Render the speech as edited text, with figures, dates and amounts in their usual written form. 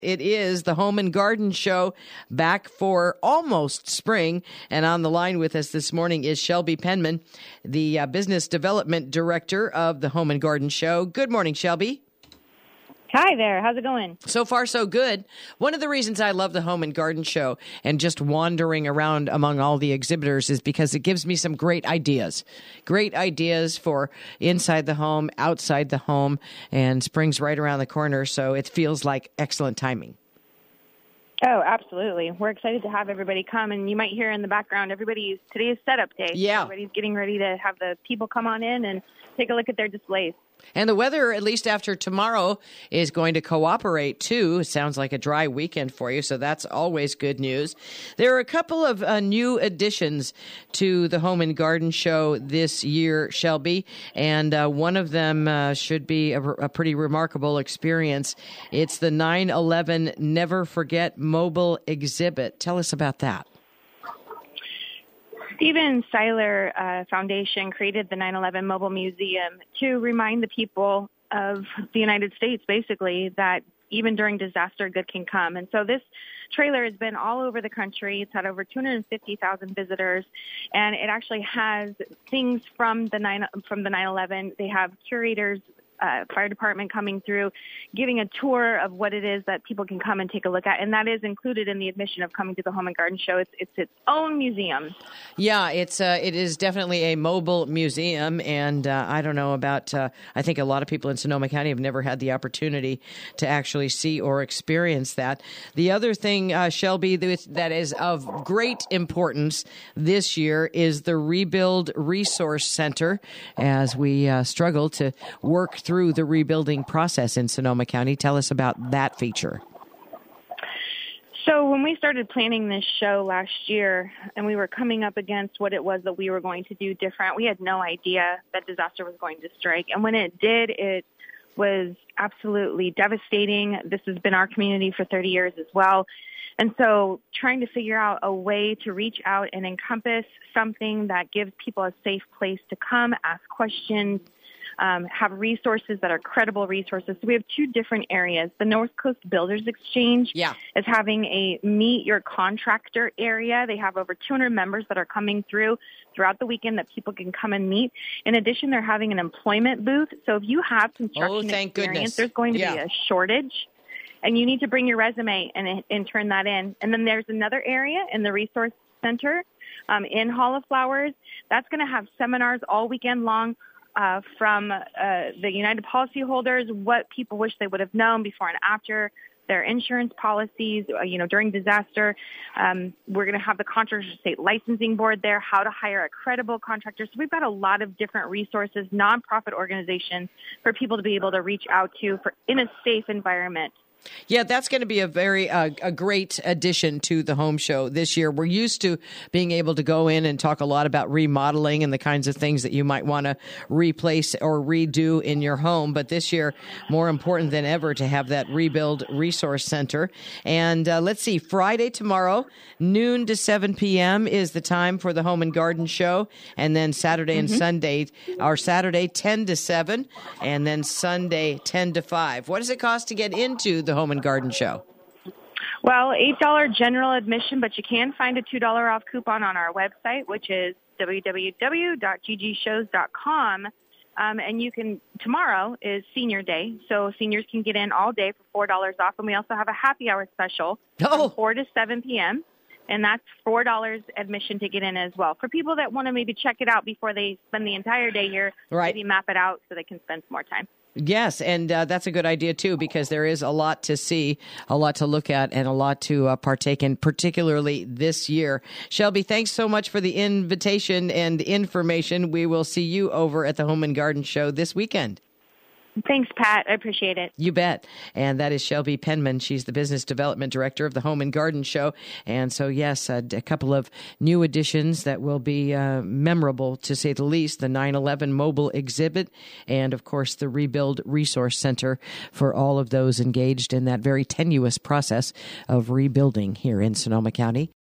It is the Home and Garden Show, back for almost spring. And on the line with us this morning is Shelby Penman, the Business Development Director of the Home and Garden Show. Good morning, Shelby. Hi there. How's it going? So far, so good. One of the reasons I love the Home and Garden Show and just wandering around among all the exhibitors is because it gives me some great ideas for inside the home, outside the home, and spring's right around the corner. So it feels like excellent timing. Oh, absolutely. We're excited to have everybody come. And you might hear in the background, today's setup day. Yeah. Everybody's getting ready to have the people come on in and take a look at their displays. And the weather, at least after tomorrow, is going to cooperate, too. It sounds like a dry weekend for you, so that's always good news. There are a couple of new additions to the Home and Garden Show this year, Shelby, and one of them should be a pretty remarkable experience. It's the 9/11 Never Forget mobile exhibit. Tell us about that. Steven Seiler Foundation created the 9/11 Mobile Museum to remind the people of the United States, basically, that even during disaster, good can come. And so this trailer has been all over the country. It's had over 250,000 visitors, and it actually has things from the 9/11. They have curators, fire department coming through, giving a tour of what it is that people can come and take a look at. And that is included in the admission of coming to the Home and Garden Show. It's its own museum. Yeah, it is definitely a mobile museum. And I don't know about, I think a lot of people in Sonoma County have never had the opportunity to actually see or experience that. The other thing, Shelby, that is of great importance this year is the Rebuild Resource Center, as we struggle to work through the rebuilding process in Sonoma County. Tell us about that feature. So when we started planning this show last year and we were coming up against what it was that we were going to do different, we had no idea that disaster was going to strike. And when it did, it was absolutely devastating. This has been our community for 30 years as well. And so trying to figure out a way to reach out and encompass something that gives people a safe place to come, ask questions, have resources that are credible resources. So we have two different areas. The North Coast Builders Exchange is having a meet your contractor area. They have over 200 members that are coming throughout the weekend that people can come and meet. In addition, they're having an employment booth. So if you have construction experience, there's going to be a shortage. And you need to bring your resume and turn that in. And then there's another area in the Resource Center in Hall of Flowers. That's going to have seminars all weekend long from the United policyholders, what people wish they would have known before and after their insurance policies, during disaster. We're going to have the Contractor State Licensing Board there, how to hire a credible contractor. So we've got a lot of different resources, nonprofit organizations for people to be able to reach out to in a safe environment. Yeah, that's going to be a great addition to the home show this year. We're used to being able to go in and talk a lot about remodeling and the kinds of things that you might want to replace or redo in your home. But this year, more important than ever to have that Rebuild Resource Center. And let's see, Friday tomorrow, noon to 7 p.m. is the time for the Home and Garden Show. And then Saturday and Sunday, or Saturday 10 to 7, and then Sunday 10 to 5. What does it cost to get into the Home and Garden Show? Well, $8 general admission, but you can find a $2 off coupon on our website, which is www.ggshows.com. And tomorrow is senior day, so seniors can get in all day for $4 off. And we also have a happy hour special from 4 to 7 p.m. And that's $4 admission to get in as well. For people that want to maybe check it out before they spend the entire day here, maybe map it out so they can spend some more time. Yes, and that's a good idea, too, because there is a lot to see, a lot to look at, and a lot to partake in, particularly this year. Shelby, thanks so much for the invitation and information. We will see you over at the Home and Garden Show this weekend. Thanks, Pat. I appreciate it. You bet. And that is Shelby Penman. She's the Business Development Director of the Home and Garden Show. And so, yes, a couple of new additions that will be memorable, to say the least. The 9/11 mobile exhibit and, of course, the Rebuild Resource Center for all of those engaged in that very tenuous process of rebuilding here in Sonoma County.